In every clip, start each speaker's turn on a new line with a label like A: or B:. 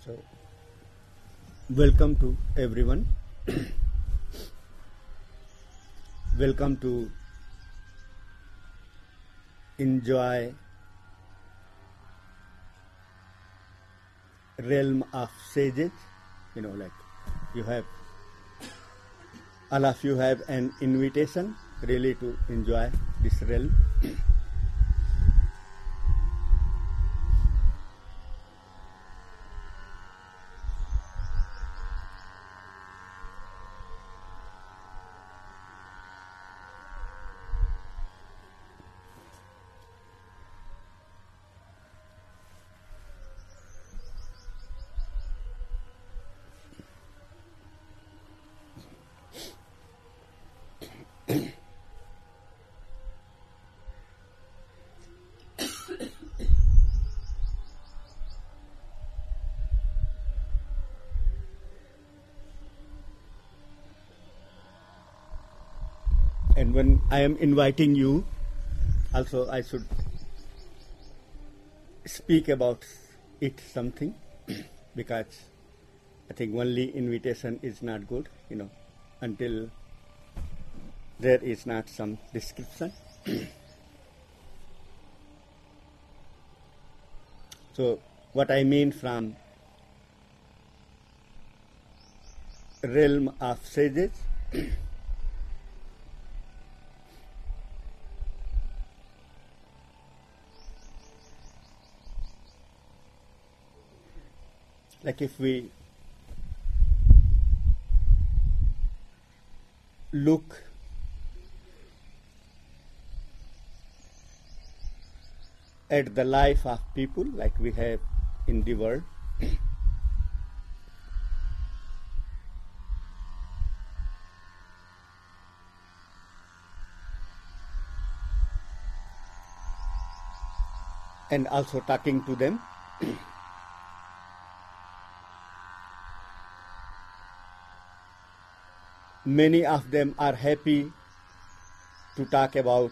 A: So, welcome to everyone. Welcome to enjoy realm of sages. Like you have, all of you have an invitation really to enjoy this realm. And when I am inviting you, also I should speak about it something because I think only invitation is not good, until there is not some description. So what I mean from realm of sages, like if we look at the life of people like we have in the world, and also talking to them, many of them are happy to talk about,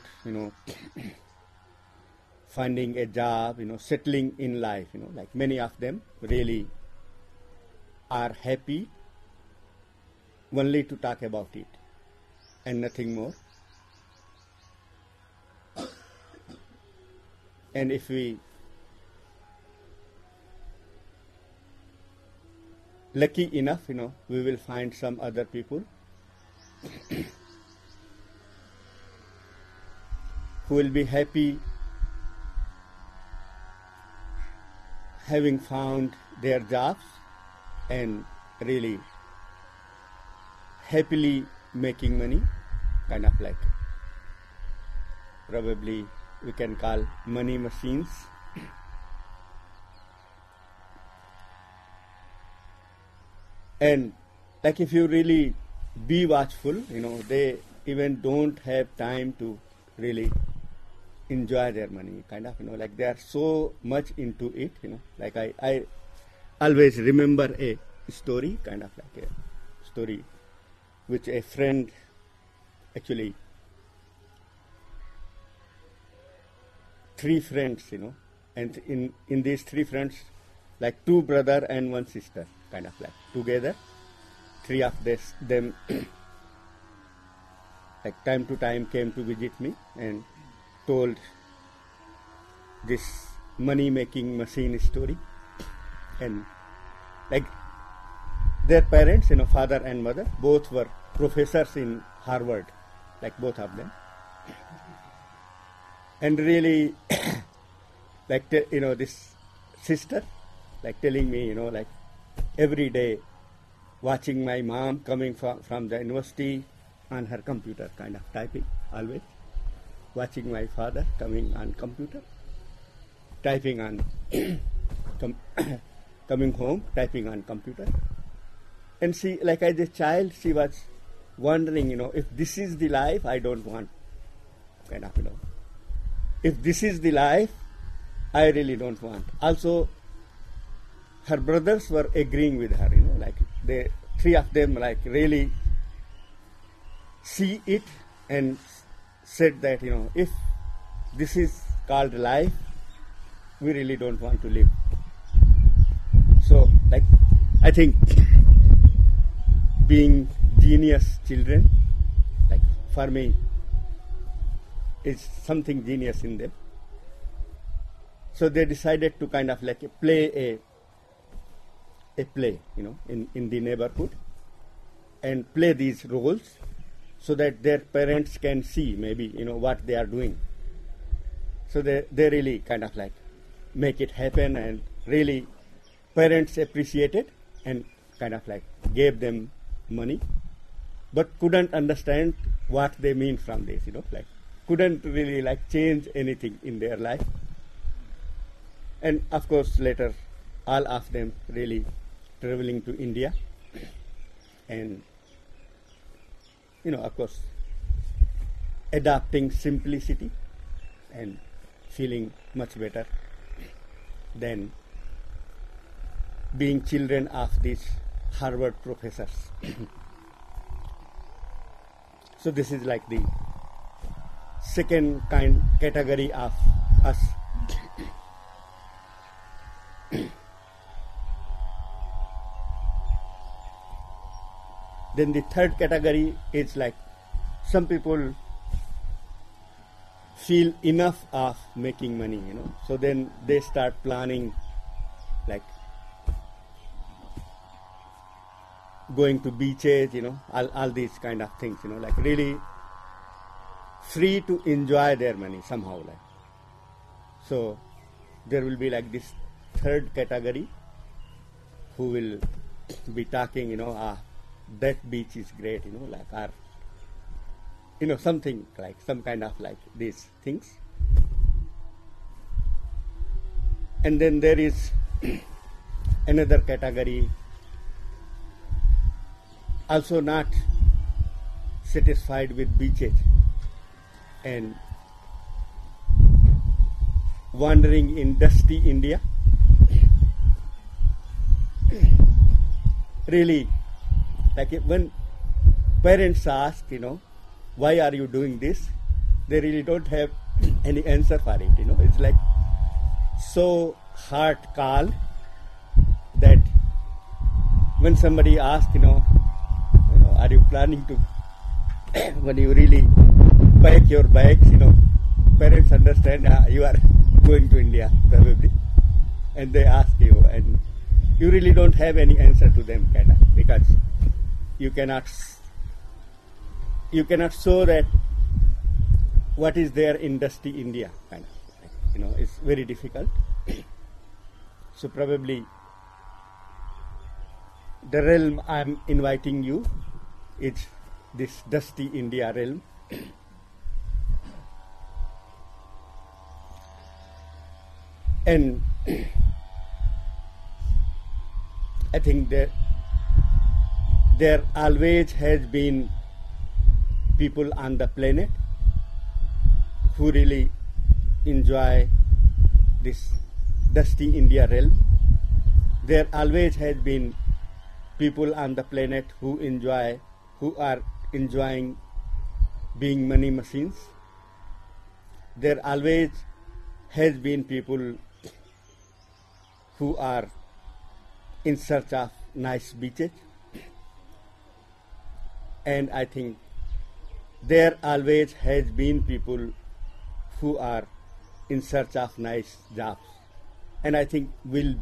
A: finding a job, settling in life, like many of them really are happy only to talk about it and nothing more. And if we lucky enough, we will find some other people who will be happy having found their jobs and really happily making money, kind of like probably we can call money machines. And like if you really be watchful, they even don't have time to really enjoy their money, kind of, like they are so much into it, like I always remember a story, kind of like a story which a friend actually, three friends, and in these three friends, like two brother and one sister, kind of like together, three of them like time to time came to visit me and told this money making machine story. And like their parents, father and mother, both were professors in Harvard, like both of them. And really like this sister like telling me, like every day watching my mom coming from the university on her computer, kind of typing always, watching my father coming on computer, typing on coming home, typing on computer. And she, like as a child, she was wondering, if this is the life, I don't want, kind of, if this is the life, I really don't want. Also, her brothers were agreeing with her, like they, three of them, like really see it and said that, if this is called life, we really don't want to live. So like, I think being genius children, like for me, is something genius in them. So they decided to kind of like play a play, in the neighborhood, and play these roles so that their parents can see maybe, what they are doing. So they really kind of like make it happen, and really parents appreciated and kind of like gave them money, but couldn't understand what they mean from this, like couldn't really like change anything in their life. And of course later all of them really traveling to India, and of course adopting simplicity and feeling much better than being children of these Harvard professors. So this is like the second category of us. Then the third category is like some people feel enough of making money, so then they start planning like going to beaches, all these kind of things, like really free to enjoy their money somehow, like. So there will be like this third category who will be talking, that beach is great, like, or something like some kind of like these things. And then there is another category also not satisfied with beaches and wandering in dusty India. Really, like when parents ask, why are you doing this, they really don't have any answer for it. It's like so hard call that when somebody asks, are you planning to, when you really pack your bags, parents understand you are going to India probably, and they ask you, and you really don't have any answer to them, kind of, because you cannot show that what is there in dusty India, kind of, it's very difficult. So probably the realm I'm inviting you is this dusty India realm. And I think that there always has been people on the planet who really enjoy this dusty India realm. There always has been people on the planet who are enjoying being money machines. There always has been people who are in search of nice beaches. And I think there always has been people who are in search of nice jobs. And I think will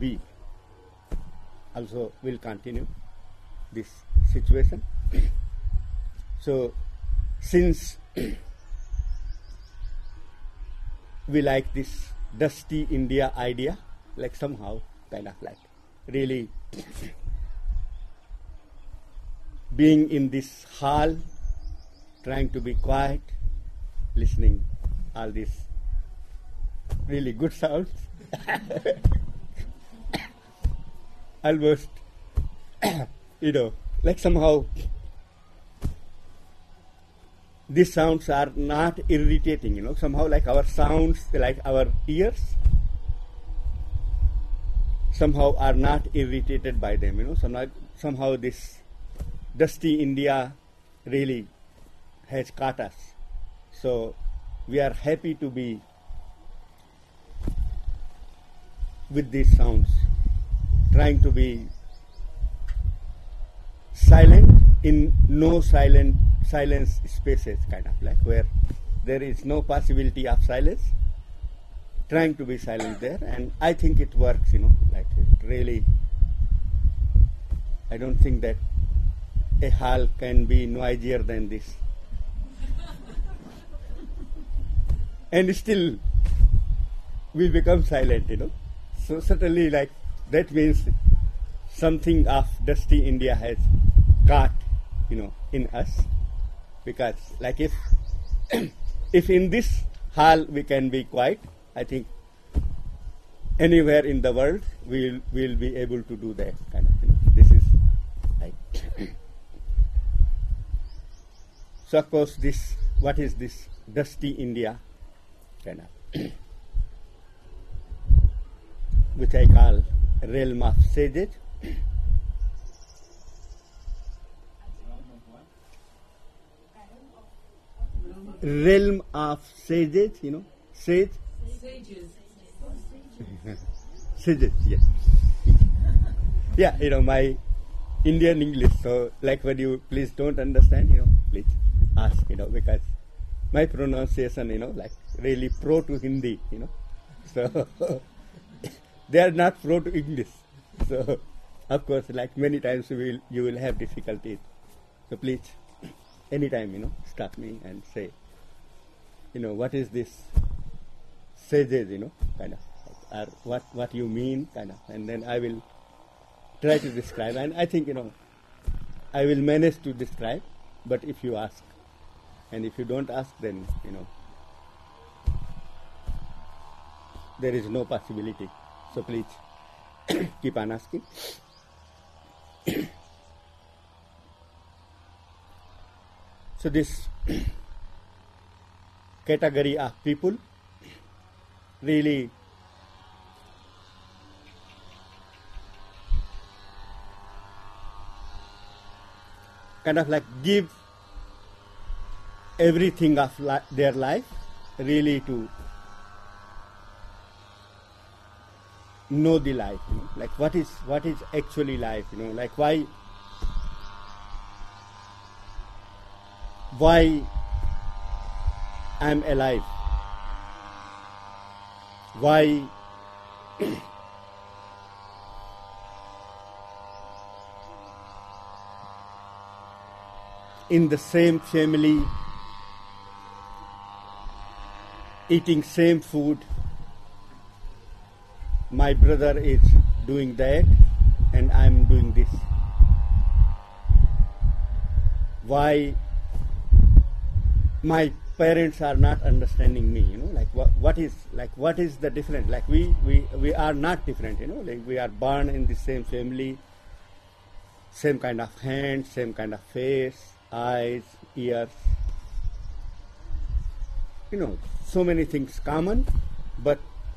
A: continue this situation. So since we like this dusty India idea, like somehow kind of like really being in this hall, trying to be quiet, listening all these really good sounds, almost like somehow these sounds are not irritating, somehow like our sounds, like our ears somehow are not irritated by them, somehow this dusty India really has caught us. So we are happy to be with these sounds, trying to be silent in no silence spaces, kind of like where there is no possibility of silence, trying to be silent there, and I think it works, like it really. I don't think that a hall can be noisier than this. And still we become silent, So certainly like that means something of dusty India has got, in us. Because like if if in this hall we can be quiet, I think anywhere in the world we'll be able to do that kind of, This is like so of course this, what is this dusty India kind of which I call realm of sages. Realm of sages, sage.
B: Sages.
A: Sages, yes. Yeah, my Indian English. So, like when you please don't understand, please ask, because my pronunciation, like really pro to Hindi, So they are not pro to English. So, of course, like many times you will have difficulties. So please, anytime, stop me and say, what is this sages, kind of, or what you mean, kind of, and then I will try to describe. And I think, I will manage to describe, but if you ask, and if you don't ask, then, there is no possibility. So please keep on asking. So this category of people really kind of like give everything of their life really to know the life, like what is actually life, like why I'm alive, why in the same family eating same food, my brother is doing that and I'm doing this. Why my parents are not understanding me, like what is the difference? Like we are not different, like we are born in the same family, same kind of hands, same kind of face, eyes, ears, so many things common, but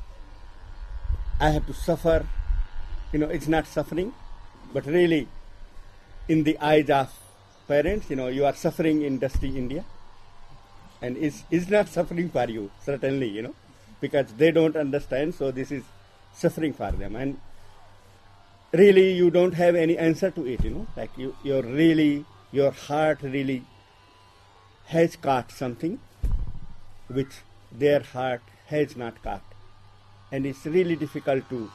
A: I have to suffer, it's not suffering, but really in the eyes of parents, you are suffering in dusty India, and it's not suffering for you, certainly, because they don't understand, so this is suffering for them, and really you don't have any answer to it, like your heart really has caught something which their heart has not caught. And it's really difficult to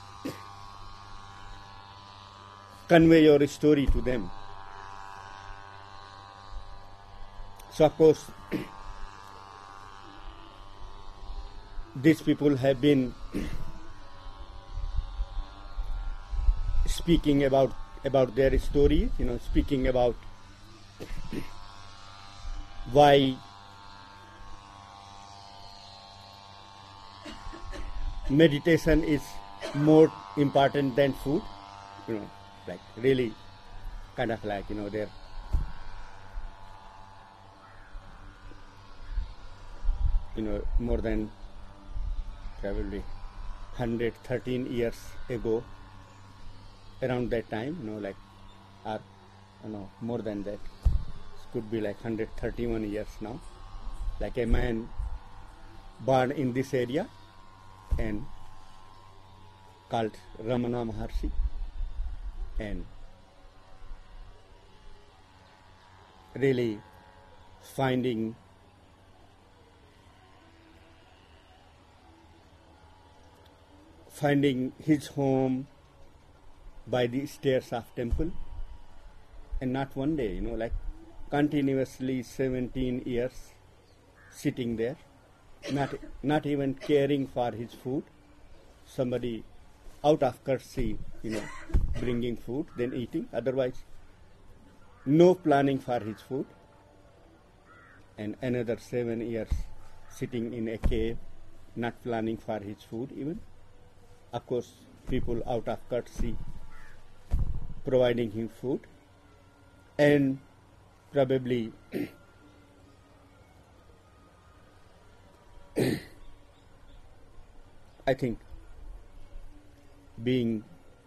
A: convey your story to them. So of course, these people have been speaking about their stories, speaking about why meditation is more important than food, like really kind of like, they're more than probably 113 years ago, around that time, like, or more than that, it could be like 131 years now, like a man born in this area and called Ramana Maharshi, and really finding his home by the stairs of temple, and not one day, like continuously 17 years sitting there, not even caring for his food. Somebody out of courtesy, bringing food, then eating. Otherwise, no planning for his food. And another 7 years sitting in a cave, not planning for his food even. Of course, people out of courtesy providing him food. And probably I think being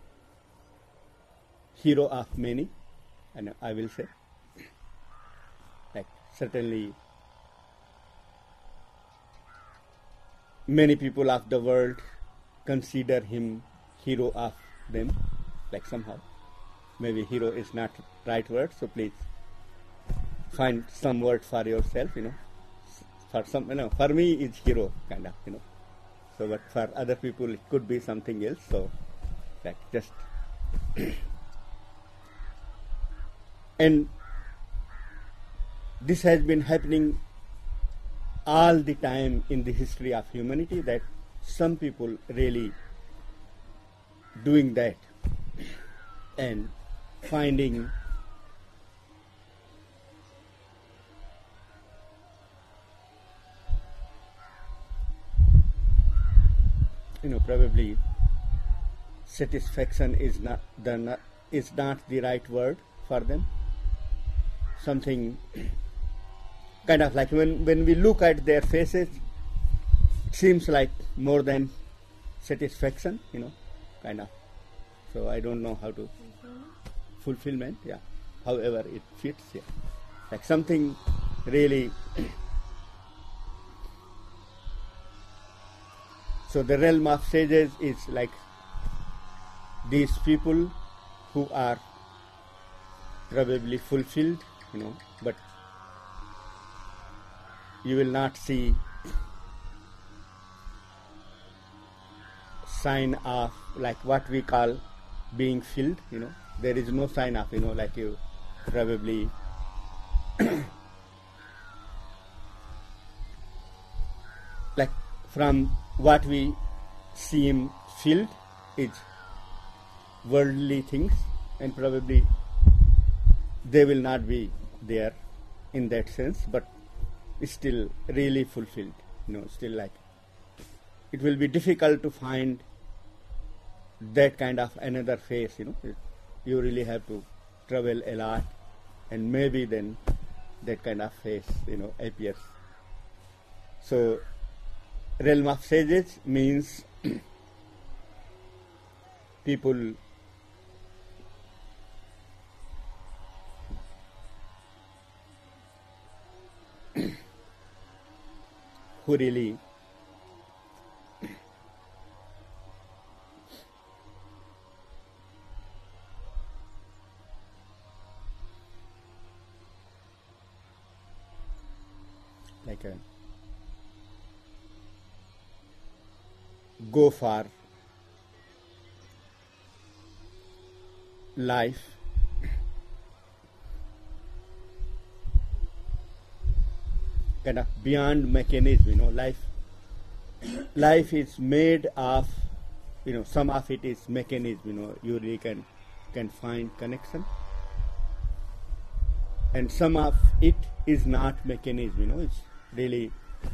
A: hero of many, and I will say, like certainly many people of the world consider him hero of them, like somehow. Maybe hero is not right word, so please find some word for yourself, For some, for me it's hero, kind of, So, but for other people it could be something else. So, like just and this has been happening all the time in the history of humanity, that some people really doing that and finding probably satisfaction is not the right word for them. Something kind of like when we look at their faces, it seems like more than satisfaction, kind of. So I don't know how to fulfillment, yeah. However it fits, yeah. Like something really. So the realm of sages is like these people who are probably fulfilled, but you will not see sign of like what we call being filled, there is no sign of, like you probably like from what we seem filled is worldly things, and probably they will not be there in that sense, but still really fulfilled, still like it will be difficult to find that kind of another phase, you really have to travel a lot, and maybe then that kind of phase, appears. So realm of sages means people who really like go for life kind of beyond mechanism, life is made of, some of it is mechanism, you really can find connection, and some of it is not mechanism, it's really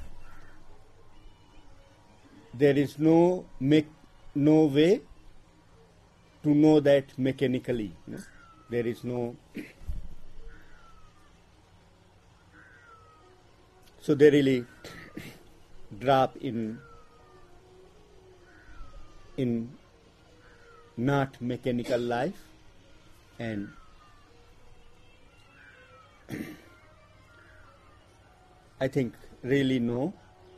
A: there is no way to know that mechanically, there is no. So they really drop in not mechanical life, and I think really know,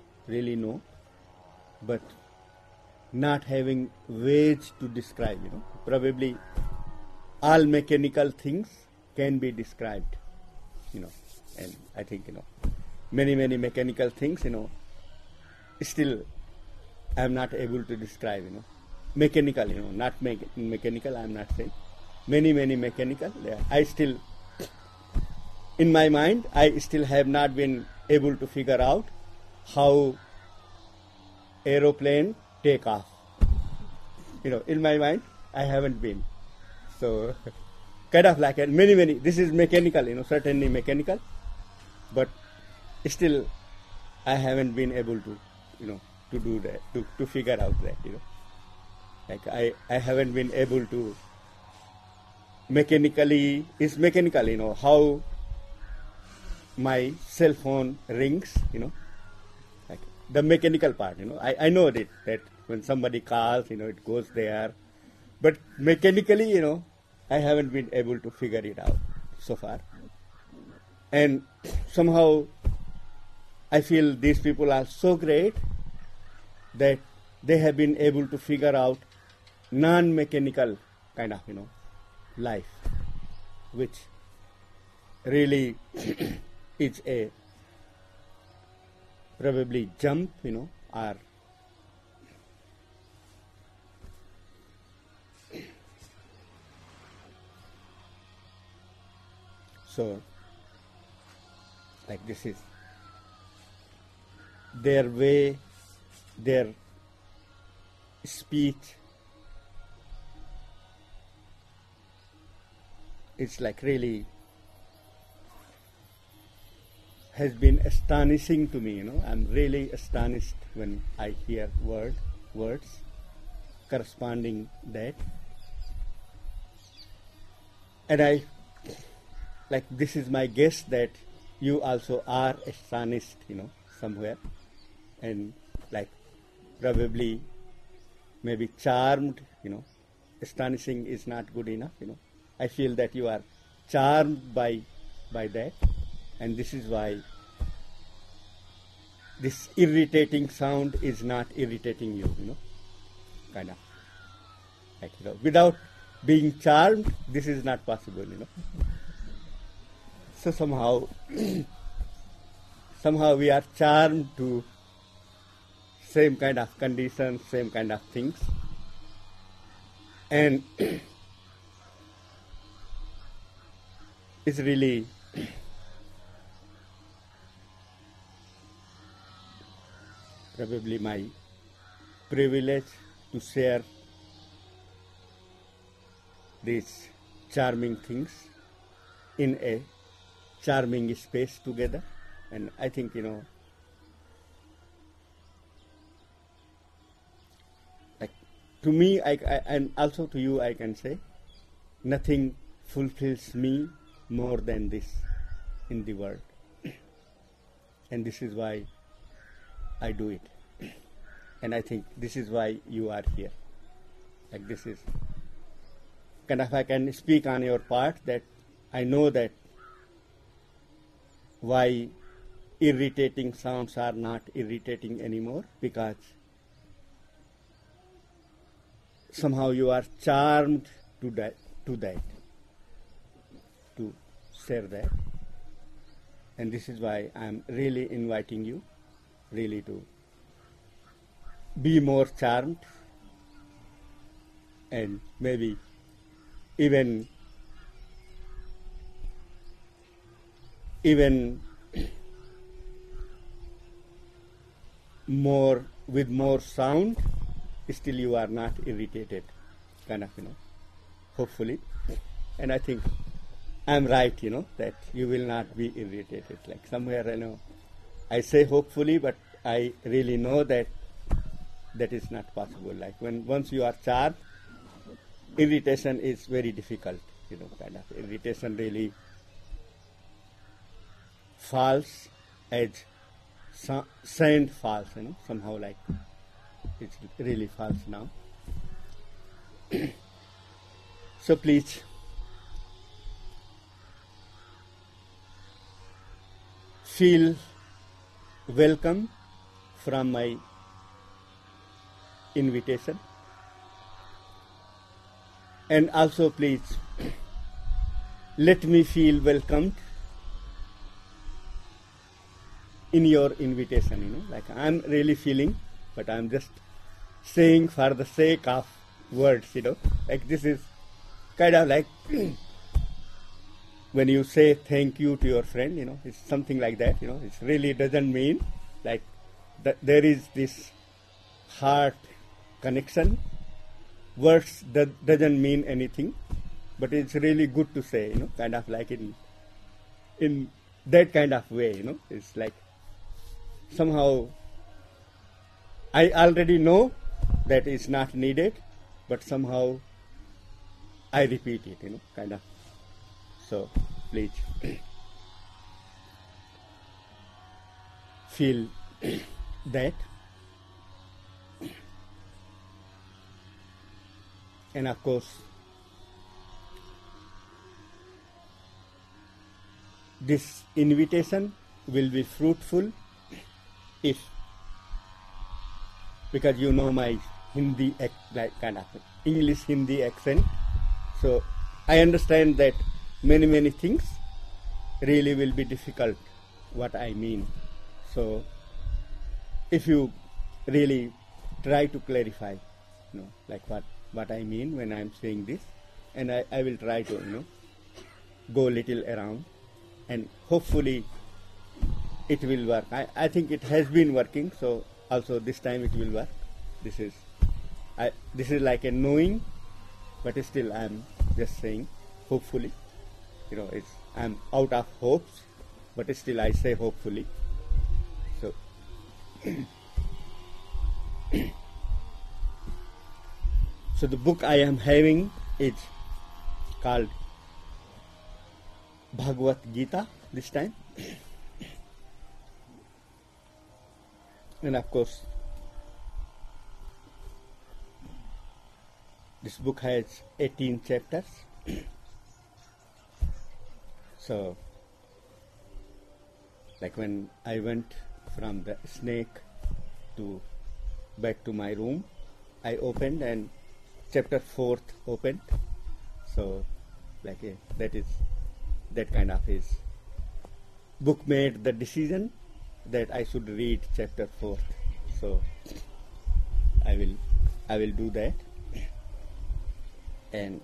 A: but not having ways to describe, probably all mechanical things can be described, And I think, many, many mechanical things, still I'm not able to describe, mechanical, not mechanical, I'm not saying. Many, many mechanical, I still, in my mind, I still have not been able to figure out how aeroplane take off. In my mind, I haven't been. So, kind of like many, this is mechanical, certainly mechanical, but still I haven't been able to, to do that, to figure out that, Like I haven't been able to it's mechanical, how my cell phone rings, like the mechanical part, I know that when somebody calls, it goes there, but mechanically, I haven't been able to figure it out so far. And somehow I feel these people are so great that they have been able to figure out non-mechanical kind of, life, which really is a probably jump, or so, like this is their way, their speech. It's like really has been astonishing to me, I'm really astonished when I hear words corresponding that. And I, like this is my guess that you also are astonished, somewhere. And like probably maybe charmed, astonishing is not good enough, I feel that you are charmed by that, and this is why this irritating sound is not irritating you, kind of. Like, without being charmed, this is not possible, So somehow we are charmed to same kind of conditions, same kind of things. And it's really probably my privilege to share these charming things in a charming space together. And I think, like to me, and also to you, I can say, nothing fulfills me more than this in the world. And this is why I do it. And I think this is why you are here. Like this is kind of, I can speak on your part that I know that why irritating sounds are not irritating anymore, because somehow you are charmed to that, to share that. And this is why I am really inviting you really to be more charmed, and maybe even more, with more sound, still you are not irritated, kind of, hopefully. And I think I'm right, that you will not be irritated. Like somewhere, I say hopefully, but I really know that that is not possible. Like once you are charged, irritation is very difficult, kind of. Irritation really falls as sand falls, somehow like it really falls now. So please feel welcome from my invitation, and also please let me feel welcomed in your invitation, like I'm really feeling, but I'm just saying for the sake of words, like this is kind of like when you say thank you to your friend, it's something like that, it really doesn't mean like that there is this heart connection. Words that doesn't mean anything, but it's really good to say, kind of like in that kind of way, it's like somehow I already know that it's not needed, but somehow I repeat it, kind of. So please feel that. And of course, this invitation will be fruitful if, because my Hindi, like kind of English Hindi accent, so I understand that many things really will be difficult, what I mean. So if you really try to clarify, like what I mean when I'm saying this, and I will try to, go a little around, and hopefully it will work. I think it has been working, so also this time it will work. This is like a knowing, but still I'm just saying hopefully, I'm out of hopes, but still I say hopefully. So so the book I am having is called Bhagavad Gita this time. And of course, this book has 18 chapters. So, like when I went from the snake back to my room, I opened and chapter 4th opened. So, like that kind of his book made the decision that I should read chapter 4th. So I will do that. And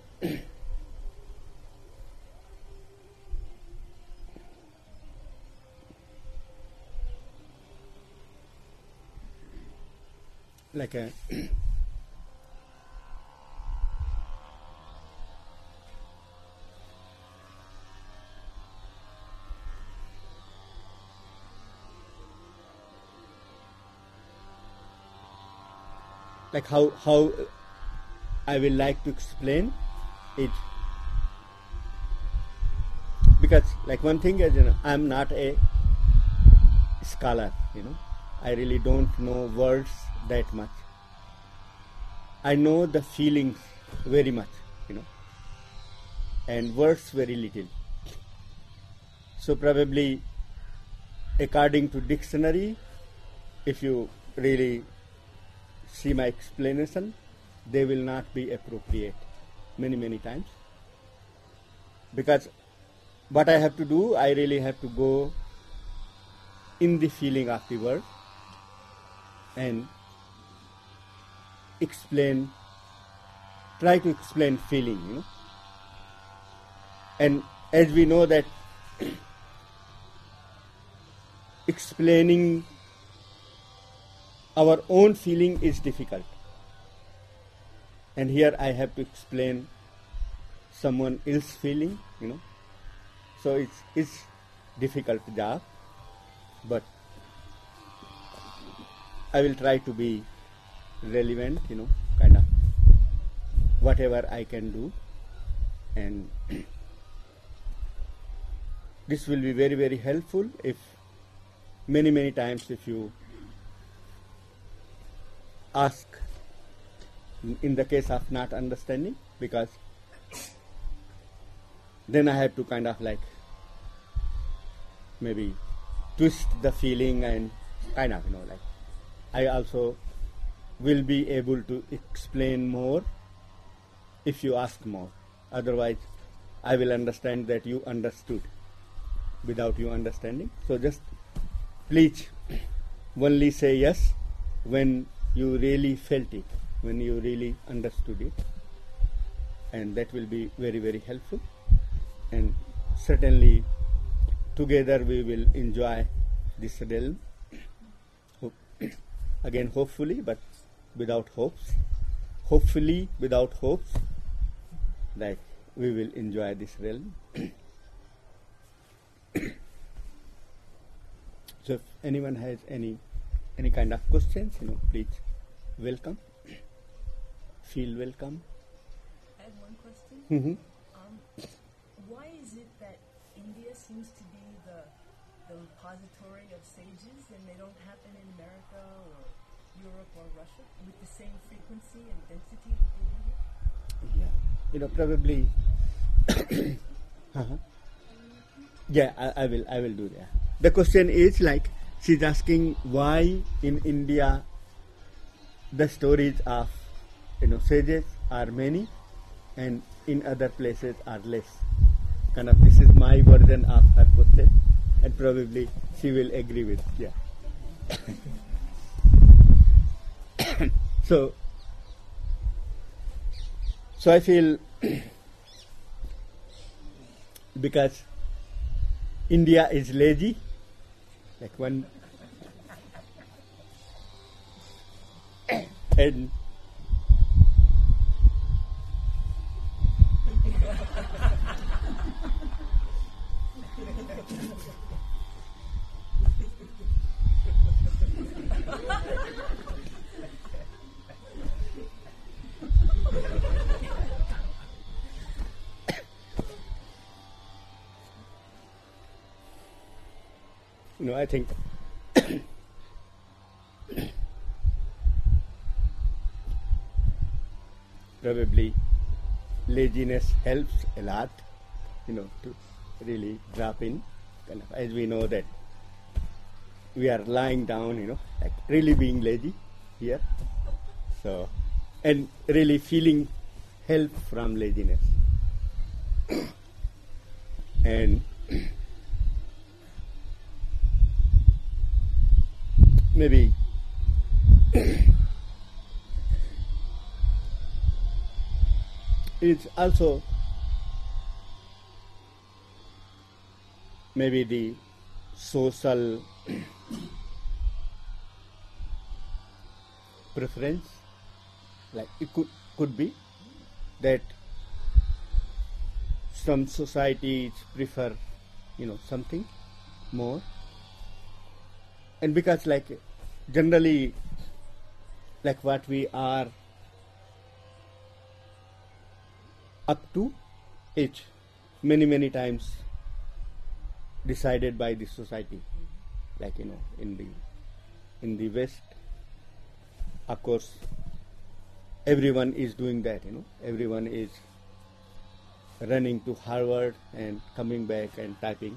A: like a like how I will like to explain it, because like one thing is, I'm not a scholar, I really don't know words that much. I know the feelings very much, and words very little. So probably according to dictionary, if you really see my explanation, they will not be appropriate many times, because what I have to do, I really have to go in the feeling of the word and try to explain feeling, and as we know that explaining our own feeling is difficult, and here I have to explain someone else's feeling, so it's difficult job, but I will try to be relevant, kind of whatever I can do, and this will be very helpful if many times if you ask in the case of not understanding, because then I have to kind of like maybe twist the feeling and kind of, like I also will be able to explain more if you ask more. Otherwise, I will understand that you understood without you understanding. So just please only say yes when you really felt it, when you really understood it, and that will be very, very helpful. And certainly together we will enjoy this realm. Again, hopefully, but without hopes. Hopefully, without hopes, that we will enjoy this realm. So if anyone has any kind of questions, please welcome. Feel welcome.
B: I have one question.
A: Mm-hmm.
B: Why is it that India seems to be the repository of sages and they don't happen in America or Europe or Russia with the same frequency and density that they do here?
A: Yeah, probably. uh-huh. Yeah, I will do that. The question is like, she's asking why in India the stories of sages are many and in other places are less. Kind of, this is my version of her question, and probably she will agree with. Yeah. So I feel because India is lazy, like one, and I think probably laziness helps a lot, to really drop in. Kind of, as we know that we are lying down, like really being lazy here. So, and really feeling help from laziness. And maybe it's also maybe the social preference, like it could be that some societies prefer something more, and because like generally like what we are up to is many times decided by the society, like in the West, of course everyone is doing that, everyone is running to Harvard and coming back and typing.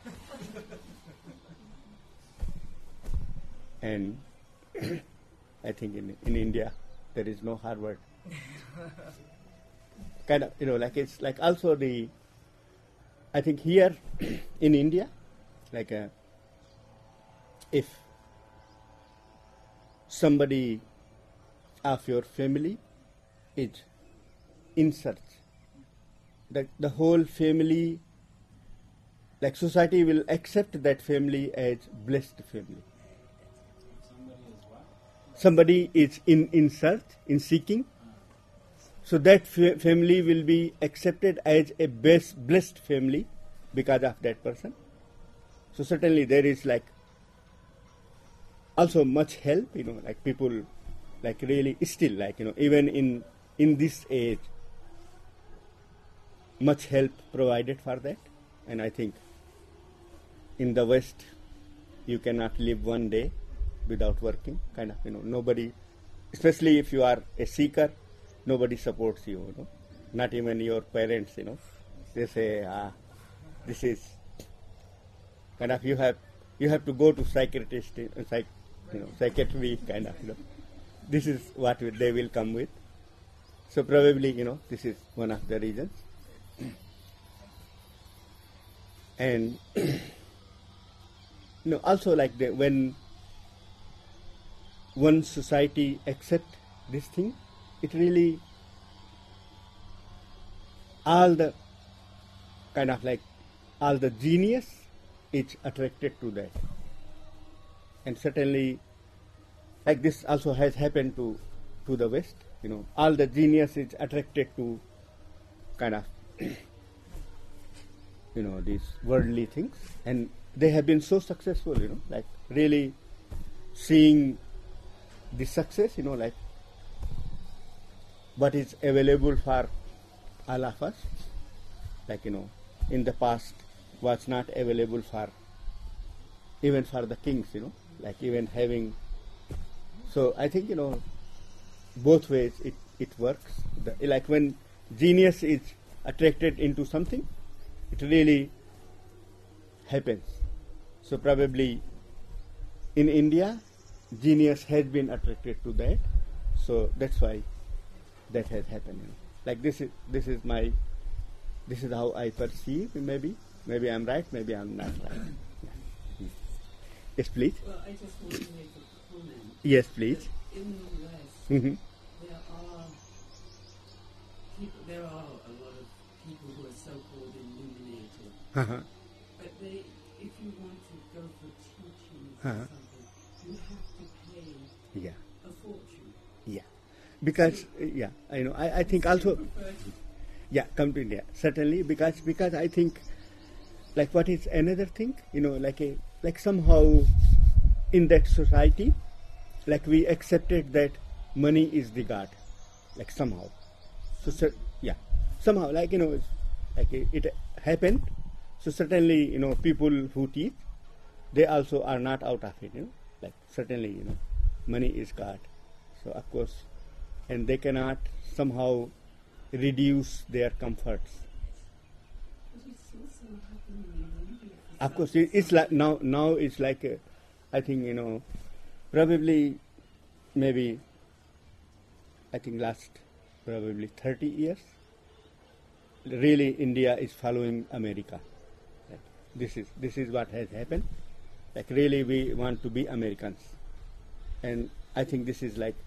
A: And I think in India there is no Harvard. Kind of, like it's like also I think here in India, like if somebody of your family is in search, the whole family, like society will accept that family as blessed family. Somebody is in search, in seeking, so that family will be accepted as a blessed family because of that person. So certainly there is like also much help, like people like really still like, even in this age, much help provided for that. And I think in the West you cannot live one day without working, kind of, nobody, especially if you are a seeker, nobody supports you, not even your parents, they say, this is kind of, you have to go to psychiatrist, psychiatry, kind of, this is what they will come with. So probably, this is one of the reasons. And no, also like when one society accept this thing, it really all the kind of like all the genius is attracted to that, and certainly like this also has happened to the West. All the genius is attracted to kind of these worldly things, and they have been so successful. Like really seeing the success. Like what is available for all of us. Like in the past was not available for even for the kings. Like even having. So I think both ways it works. Like when genius is attracted into something, it really happens. So probably in India, genius has been attracted to that. So that's why that has happened. Like this is how I perceive. Maybe I'm right. Maybe I'm not right. Yeah. Yes, please.
C: Well, I just want to make a comment.
A: Yes, please.
C: In the West,
A: Mm-hmm.
C: there are a lot of people who are so-called illuminated.
A: Uh-huh.
C: But if you want to go for teaching or
A: Uh-huh.
C: something, you have to pay
A: Yeah.
C: a fortune.
A: Yeah. Because I think also yeah, completely, yeah, certainly because I think like what is another thing, like somehow in that society, like we accepted that money is the God, like somehow. So yeah, somehow like it's like it happened. So certainly people who teach, they also are not out of it. Like certainly money is God. So of course, and they cannot somehow reduce their comforts.
C: But it's also happening in India.
A: Of course, it's like now it's like I think probably maybe I think last probably 30 years. Really, India is following America. Like, this is what has happened. Like really, we want to be Americans, and I think this is like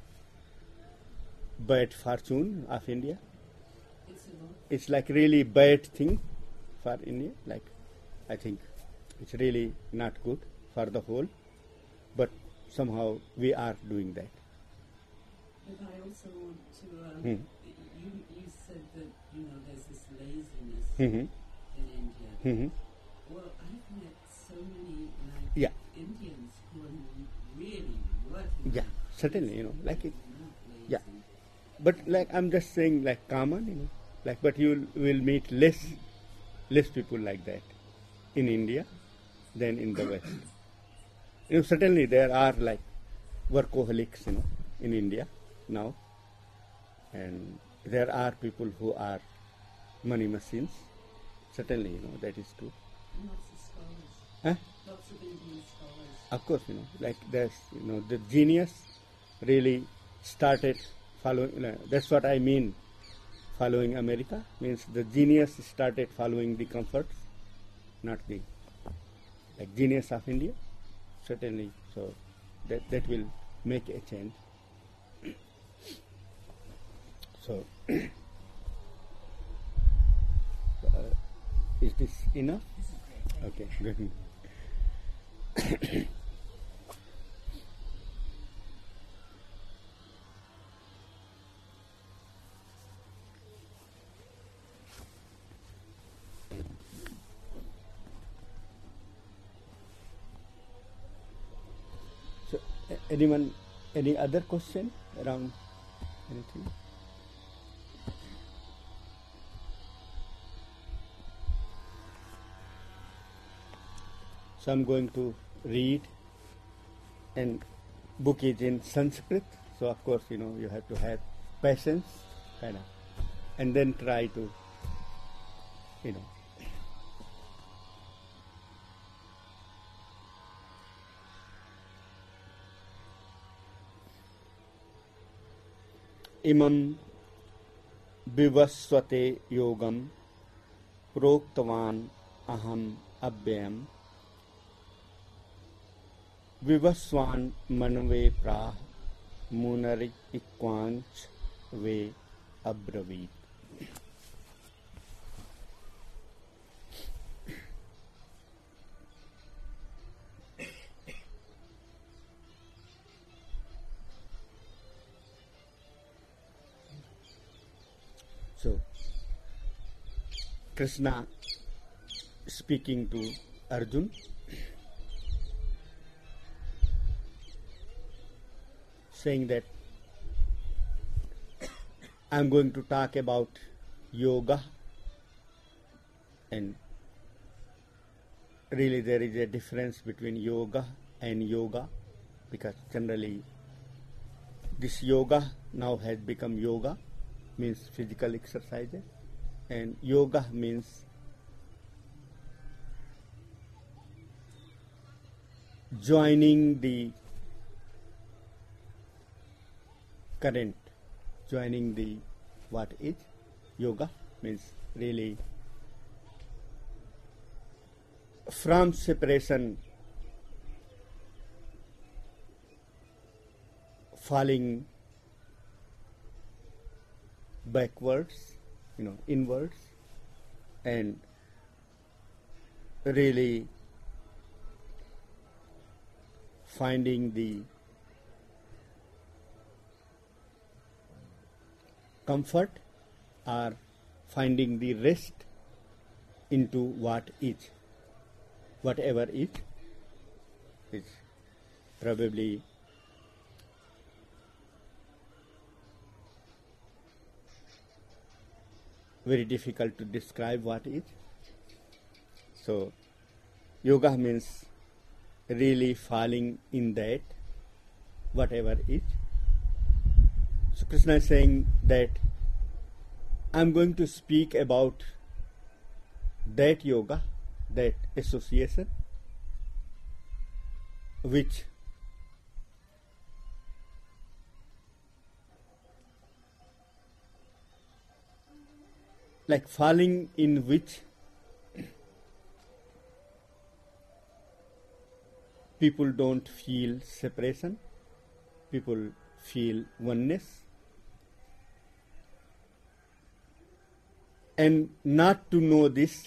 A: bad fortune of India. It's like really bad thing for India. Like I think it's really not good for the whole, but somehow we are doing that.
C: But I also want to. You said that there's this laziness
A: Mm-hmm.
C: in India.
A: Mm-hmm.
C: Well, I've met so many
A: Yeah.
C: Indians who are really working.
A: Yeah, certainly, like it.
C: Not lazy.
A: Yeah. But like I'm just saying, like common, like but you will meet less people like that in India than in the West. Certainly there are like workaholics, in India now, and there are people who are money machines. Certainly, that is true.
C: Lots of scholars.
A: Huh?
C: Lots of Indian scholars.
A: Of course, like there's, the genius really started following. That's what I mean. Following America means the genius started following the comforts, not the like genius of India. Certainly, so that will make a change. So, is this enough? Okay, good. So, anyone, any other question around anything? So I'm going to read, and book is in Sanskrit. So of course, you have to have patience, kind of, and then try to, Imam Vivaswate Yogam Proktavan Aham Abhyam Vivaswan manve prah munari ikwanch ve abravit. So, Krishna speaking to Arjun, saying that I'm going to talk about yoga, and really there is a difference between yoga and yoga, because generally this yoga now has become yoga, means physical exercises, and yoga means joining the current, joining the what is yoga means really from separation, falling backwards, inwards, and really finding the comfort or finding the rest into what is, whatever is probably very difficult to describe what is. So yoga means really falling in that whatever is. So Krishna is saying that I'm going to speak about that yoga, that association, which like falling in which people don't feel separation, people feel oneness, and not to know this,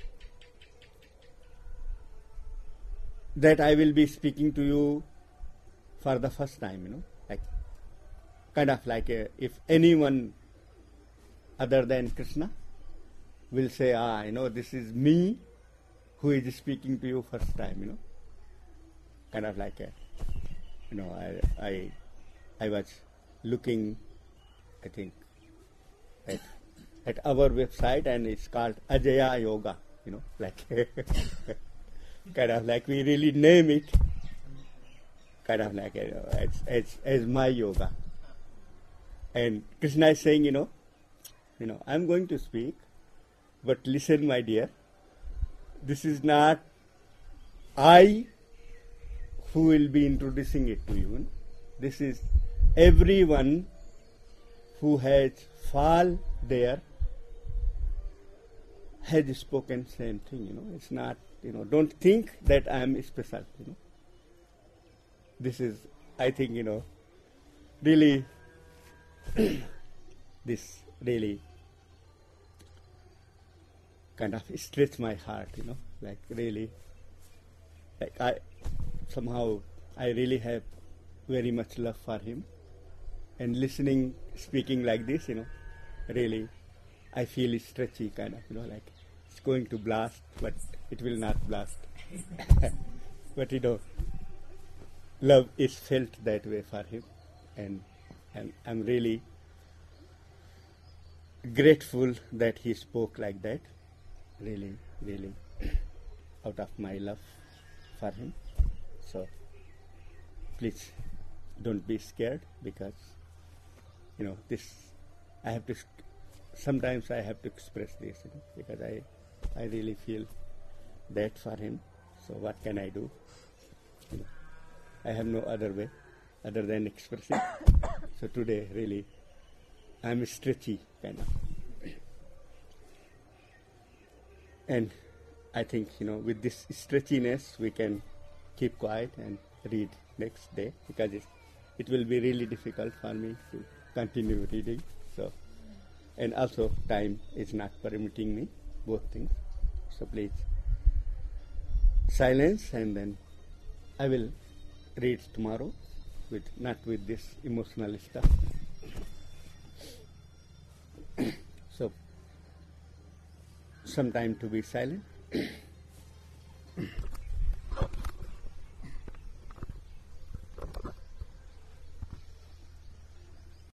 A: that I will be speaking to you for the first time, like kind of like if anyone other than Krishna will say, this is me who is speaking to you first time, kind of like I was looking, I think, at our website, and it's called Ajaya Yoga, like kind of like we really name it, kind of like as my yoga. And Krishna is saying, I'm going to speak, but listen, my dear, this is not I who will be introducing it to you. This is everyone who has fall there has spoken same thing. It's not, don't think that I am special. This is, I think, really this really kind of stretch my heart, like really, like I really have very much love for him, and listening, speaking like this, really I feel stretchy, kind of, like it's going to blast, but it will not blast. But love is felt that way for him, and I'm really grateful that he spoke like that, really, really, out of my love for him. So please don't be scared, because this I have to sometimes I have to express this, because I really feel that for him. So what can I do? I have no other way other than expressing. So today really I'm stretchy, kind of. And I think, with this stretchiness we can keep quiet and read next day because it will be really difficult for me to continue reading. So, and also time is not permitting me both things. So please silence, and then I will read tomorrow with not with this emotional stuff. So some time to be silent.